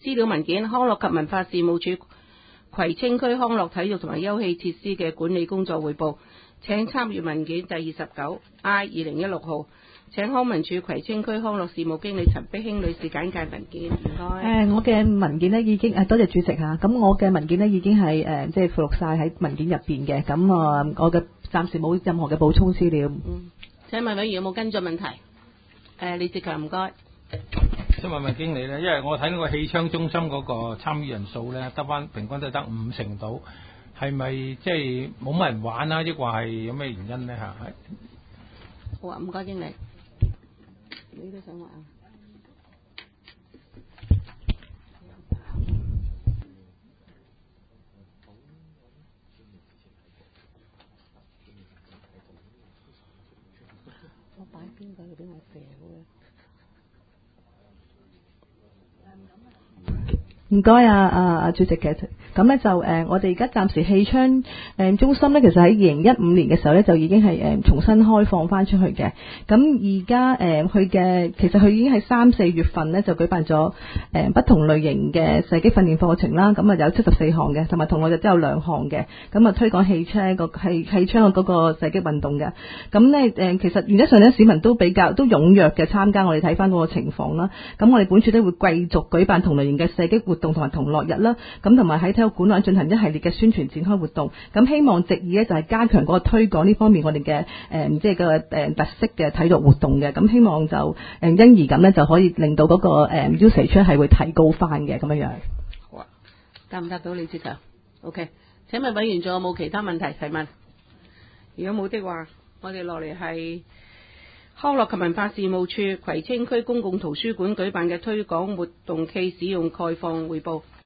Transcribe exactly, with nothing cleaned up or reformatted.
資料文件，康樂及文化事務署葵青區康樂體育同埋休憩設施嘅管理工作匯報，請參閱文件第二十九 I 二零一六號。請康文署葵青區康樂事務經理陳碧興女士簡介文件。唔該。誒、 呃，我嘅文件呢已經誒，多謝主席嚇。咁我嘅文件呢已經係誒、呃，即係附錄晒喺文件入邊嘅。咁啊、呃，我嘅暫時冇任何嘅補充資料。 嗯。請問委員有冇跟進問題？誒、呃，李志強唔該。 想問問經理咧，因為我睇到個氣槍中心嗰個參與人數咧，得翻平均都係得五成度，係咪即係冇乜人玩啊？抑或係有咩原因咧？嚇， 好啊，唔該經理。你都想話啊？我擺邊個去俾我射嘅？ 唔該啊啊啊主席嘅，咁咧就誒、呃、我哋而家暫時氣槍誒中心咧，其實喺二零一五年嘅時候咧就已經係誒、呃、重新開放翻出去嘅。咁而家誒佢嘅其實佢已經係三四月份咧就舉辦咗誒、呃、不同類型嘅射擊訓練課程啦。咁啊有七十四項嘅，同埋同樂日都有兩項嘅。咁啊推廣氣槍個氣氣槍嗰個射擊運動嘅。咁咧誒其實原則上咧市民都比較都踴躍嘅參加。我哋睇翻嗰個情況啦。咁我哋本處都會繼續舉辦同類型嘅射擊活動同埋同樂日啦，咁同埋喺體育館內進行一系列嘅宣傳展開活動，咁希望藉以咧就係加強嗰個推廣呢方面我哋嘅誒即係個誒特色嘅體育活動嘅，咁希望就誒因而咁咧就可以令到嗰個誒 usage 係會提高翻嘅咁樣樣。 好啊，答唔答到李志強 ？OK， 請問委員仲有冇其他問題提問？如果冇的話，我哋落嚟係康樂及文化事務處葵青區公共圖書館舉辦嘅推廣活動暨使用概況匯報。